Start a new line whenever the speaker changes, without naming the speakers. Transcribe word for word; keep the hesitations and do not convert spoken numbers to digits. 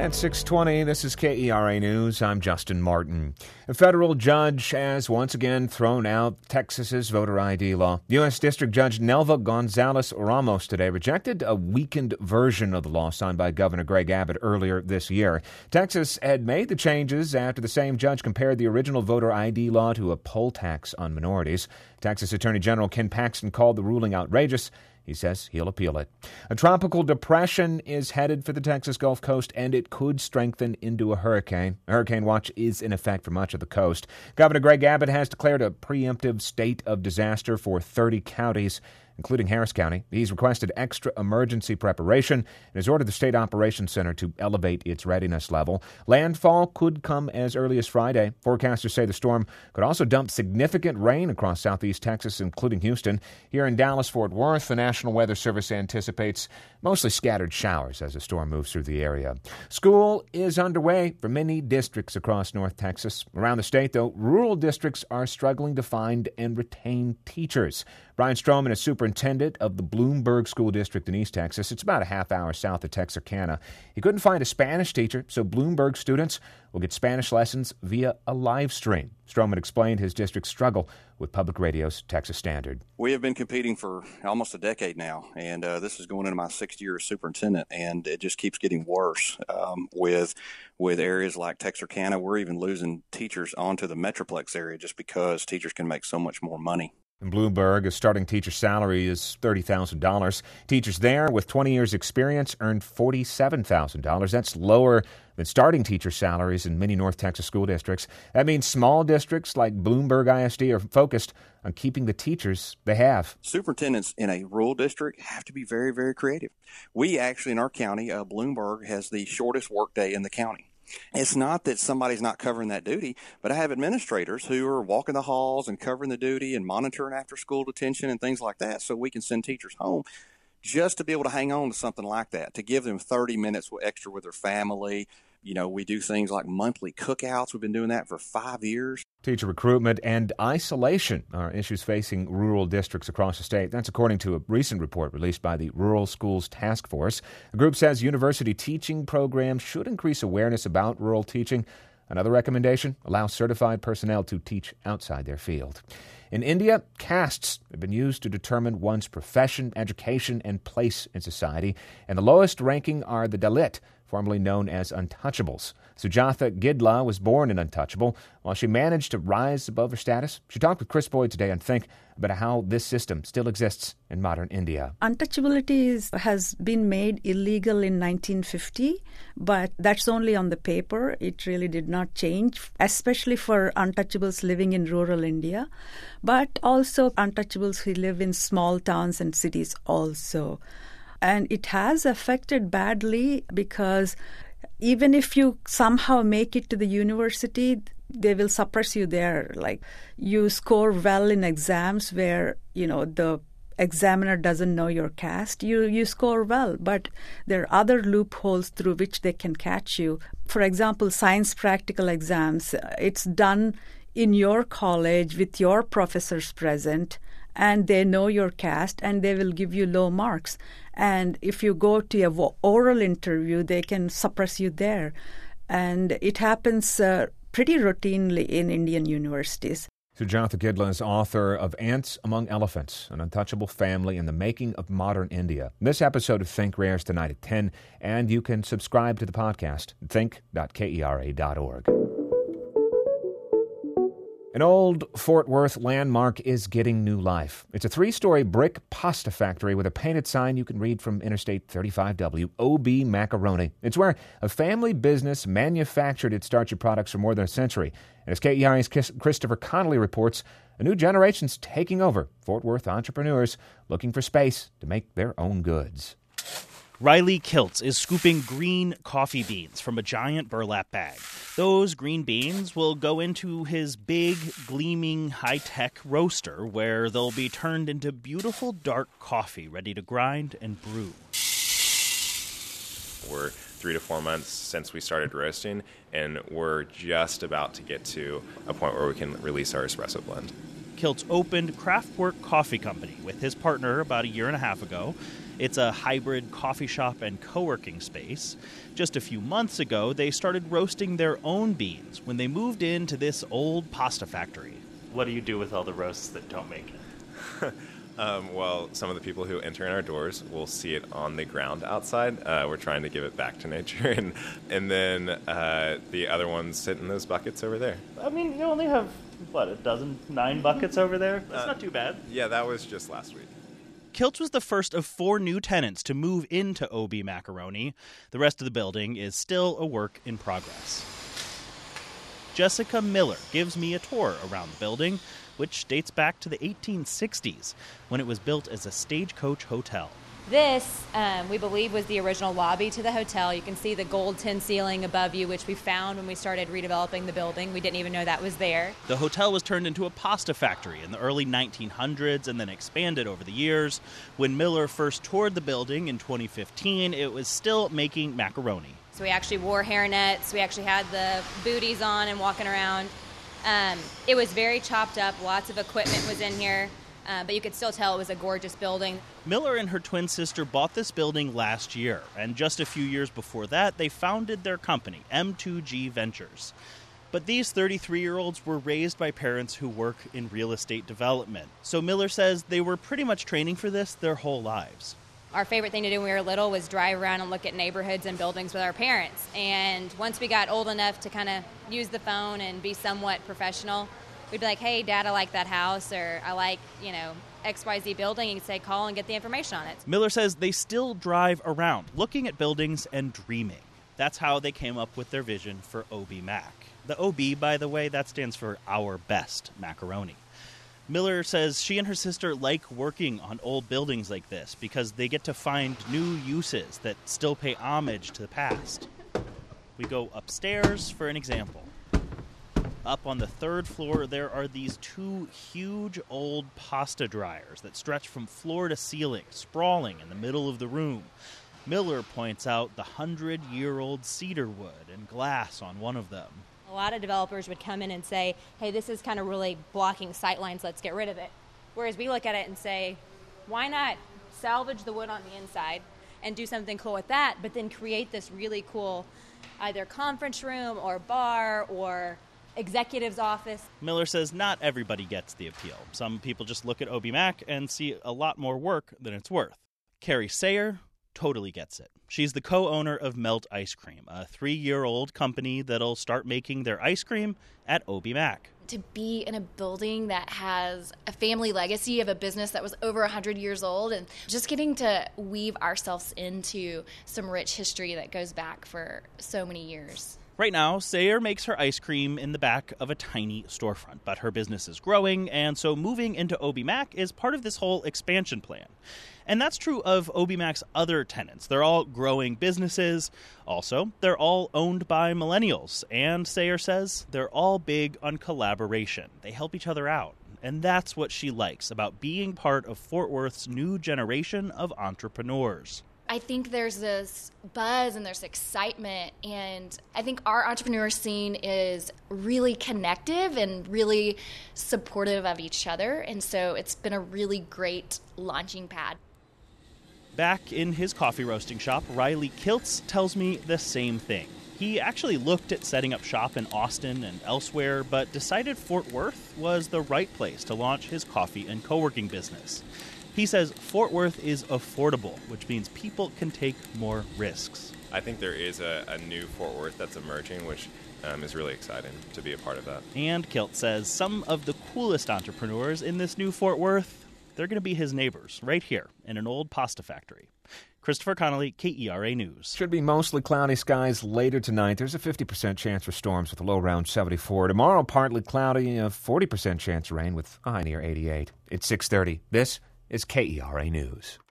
At six twenty, this is K E R A News. I'm Justin Martin. A federal judge has once again thrown out Texas's voter I D law. U S. District Judge Nelva Gonzalez Ramos today rejected a weakened version of the law signed by Governor Greg Abbott earlier this year. Texas had made the changes after the same judge compared the original voter I D law to a poll tax on minorities. Texas Attorney General Ken Paxton called the ruling outrageous. He says he'll appeal it. A tropical depression is headed for the Texas Gulf Coast, and it could strengthen into a hurricane. A hurricane watch is in effect for much of the coast. Governor Greg Abbott has declared a preemptive state of disaster for thirty counties, including Harris County. He's requested extra emergency preparation and has ordered the State Operations Center to elevate its readiness level. Landfall could come as early as Friday. Forecasters say the storm could also dump significant rain across southeast Texas, including Houston. Here in Dallas-Fort Worth, the National Weather Service anticipates mostly scattered showers as the storm moves through the area. School is underway for many districts across North Texas. Around the state, though, rural districts are struggling to find and retain teachers. Brian Stroman is superintendent of the Bloomberg School District in East Texas. It's about a half hour south of Texarkana. He couldn't find a Spanish teacher, so Bloomberg students will get Spanish lessons via a live stream. Stroman explained his district's struggle with Public Radio's Texas Standard.
We have been competing for almost a decade now, and uh, this is going into my sixth year as superintendent, and it just keeps getting worse um, with with areas like Texarkana. We're even losing teachers onto the Metroplex area just because teachers can make so much more money.
In Bloomberg, a starting teacher salary is thirty thousand dollars. Teachers there with twenty years experience earn forty-seven thousand dollars. That's lower than starting teacher salaries in many North Texas school districts. That means small districts like Bloomberg I S D are focused on keeping the teachers they have.
Superintendents in a rural district have to be very, very creative. We actually, in our county, uh, Bloomberg has the shortest workday in the county. It's not that somebody's not covering that duty, but I have administrators who are walking the halls and covering the duty and monitoring after school detention and things like that so we can send teachers home just to be able to hang on to something like that, to give them thirty minutes extra with their family. You know, we do things like monthly cookouts. We've been doing that for five years.
Teacher recruitment and isolation are issues facing rural districts across the state. That's according to a recent report released by the Rural Schools Task Force. The group says university teaching programs should increase awareness about rural teaching. Another recommendation, allow certified personnel to teach outside their field. In India, castes have been used to determine one's profession, education, and place in society, and the lowest ranking are the Dalit, formerly known as untouchables. Sujatha Gidla was born an untouchable. While she managed to rise above her status, she talked with Chris Boyd today on Think about how this system still exists in modern India.
Untouchability is, has been made illegal in nineteen fifty, but that's only on the paper. It really did not change, especially for untouchables living in rural India, but also untouchables who live in small towns and cities also. And it has affected badly because even if you somehow make it to the university, they will suppress you there. Like you score well in exams where, you know, the examiner doesn't know your caste, you, you score well. But there are other loopholes through which they can catch you. For example, science practical exams, it's done in your college with your professors present, and they know your caste, and they will give you low marks. And if you go to a oral interview, they can suppress you there. And it happens uh, pretty routinely in Indian universities.
Sujatha Gidla is author of Ants Among Elephants, An Untouchable Family in the Making of Modern India. This episode of Think airs tonight at ten, and you can subscribe to the podcast at think dot kera dot org. An old Fort Worth landmark is getting new life. It's a three-story brick pasta factory with a painted sign you can read from Interstate thirty-five W, O B Macaroni. It's where a family business manufactured its starchy products for more than a century. And as K E R A's Christopher Connolly reports, a new generation's taking over. Fort Worth entrepreneurs looking for space to make their own goods.
Riley Kiltz is scooping green coffee beans from a giant burlap bag. Those green beans will go into his big, gleaming, high-tech roaster where they'll be turned into beautiful dark coffee ready to grind and brew.
We're three to four months since we started roasting, and we're just about to get to a point where we can release our espresso blend.
Kiltz opened Craftwork Coffee Company with his partner about a year and a half ago. It's a hybrid coffee shop and co-working space. Just a few months ago, they started roasting their own beans when they moved into this old pasta factory.
What do you do with all the roasts that don't make it?
Um, well, some of the people who enter in our doors will see it on the ground outside. Uh, we're trying to give it back to nature. And, and then uh, the other ones sit in those buckets over there.
I mean, you only have, what, a dozen, nine buckets over there? That's uh, not too bad.
Yeah, that was just last week.
Kiltz was the first of four new tenants to move into O B Macaroni. The rest of the building is still a work in progress. Jessica Miller gives me a tour around the building, which dates back to the eighteen sixties, when it was built as a stagecoach hotel.
This, um, we believe, was the original lobby to the hotel. You can see the gold tin ceiling above you, which we found when we started redeveloping the building. We didn't even know that was there.
The hotel was turned into a pasta factory in the early nineteen hundreds and then expanded over the years. When Miller first toured the building in twenty fifteen, it was still making macaroni.
So we actually wore hairnets. We actually had the booties on and walking around. Um, it was very chopped up. Lots of equipment was in here. Uh, but you could still tell it was a gorgeous building.
Miller and her twin sister bought this building last year, and just a few years before that, they founded their company, M two G Ventures. But these thirty-three-year-olds were raised by parents who work in real estate development. So Miller says they were pretty much training for this their whole lives.
Our favorite thing to do when we were little was drive around and look at neighborhoods and buildings with our parents. And once we got old enough to kind of use the phone and be somewhat professional, we'd be like, hey, Dad, I like that house, or I like, you know, X Y Z building. And you'd say, call and get the information on it.
Miller says they still drive around, looking at buildings and dreaming. That's how they came up with their vision for O B Mac. The O B, by the way, that stands for Our Best Macaroni. Miller says she and her sister like working on old buildings like this because they get to find new uses that still pay homage to the past. We go upstairs for an example. Up on the third floor, there are these two huge old pasta dryers that stretch from floor to ceiling, sprawling in the middle of the room. Miller points out the hundred-year-old cedar wood and glass on one of them.
A lot of developers would come in and say, hey, this is kind of really blocking sight lines, let's get rid of it. Whereas we look at it and say, why not salvage the wood on the inside and do something cool with that, but then create this really cool either conference room or bar or executive's office.
Miller says not everybody gets the appeal. Some people just look at O B Mac and see a lot more work than it's worth. Carrie Sayer totally gets it. She's the co-owner of Melt Ice Cream, a three-year-old company that'll start making their ice cream at O B Mac.
To be in a building that has a family legacy of a business that was over one hundred years old, and just getting to weave ourselves into some rich history that goes back for so many years.
Right now, Sayer makes her ice cream in the back of a tiny storefront, but her business is growing, and so moving into O B Mac is part of this whole expansion plan. And that's true of O B Mac's other tenants. They're all growing businesses. Also, they're all owned by millennials, and Sayer says they're all big on collaboration. They help each other out, and that's what she likes about being part of Fort Worth's new generation of entrepreneurs.
I think there's this buzz and there's excitement, and I think our entrepreneur scene is really connective and really supportive of each other, and so it's been a really great launching pad.
Back in his coffee roasting shop, Riley Kiltz tells me the same thing. He actually looked at setting up shop in Austin and elsewhere, but decided Fort Worth was the right place to launch his coffee and co-working business. He says Fort Worth is affordable, which means people can take more risks.
I think there is a, a new Fort Worth that's emerging, which um, is really exciting to be a part of that.
And Kiltz says some of the coolest entrepreneurs in this new Fort Worth, they're going to be his neighbors right here in an old pasta factory. Christopher Connolly, K E R A News.
Should be mostly cloudy skies later tonight. There's a fifty percent chance for storms with a low around seventy-four. Tomorrow, partly cloudy, a forty percent chance of rain with a high near eighty-eight. It's six thirty. This is K E R A News.